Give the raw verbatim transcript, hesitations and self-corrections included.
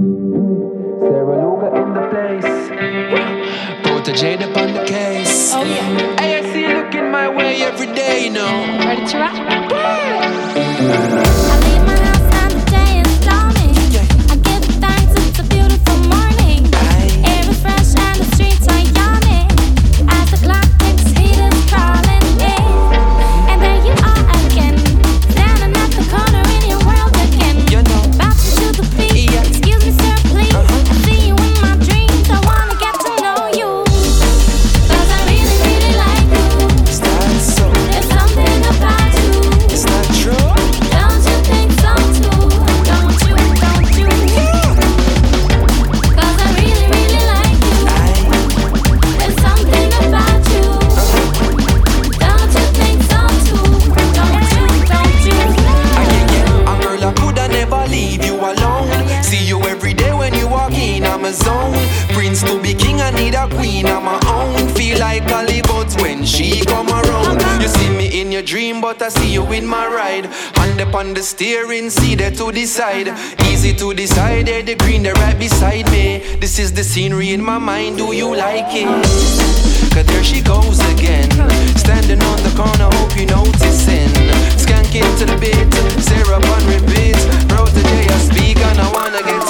Sarah Luga in the place. Protege up on the case. Oh yeah. Hey, I see you looking my way every day, you know. Ready to rock? I leave my house and the day is dawning. I give thanks, it's a beautiful morning. Air is fresh and the streets are yawning. As the clock ticks, heat is crawling in. And there you are again, standing at the corner in your world again. Bouncing to the beat, excuse me sir, please. I see you in my dreams, I wanna get to know you. Cause I really, really like you. Is that so? There's something about you. Is that true? Don't you think so too? Don't you, don't you? Cause I really, really like you. There's something about you. Don't you think so too? Don't you, don't you? I can get a girl I coulda never leave you alone. See you every day when you walk in, I'm a zone. Prince to be king, I need a queen, I'm my own. Feel like a live out when she come around. You see me in your dream, but I see you in my ride. Hand up on the steering, see there to decide. Easy to decide, there the green, they're right beside me. This is the scenery in my mind, do you like it? Cause there she goes again, standing on the corner, hope you noticing. Skanking to the beat, Sarah on repeat. Protege, I speak and I wanna get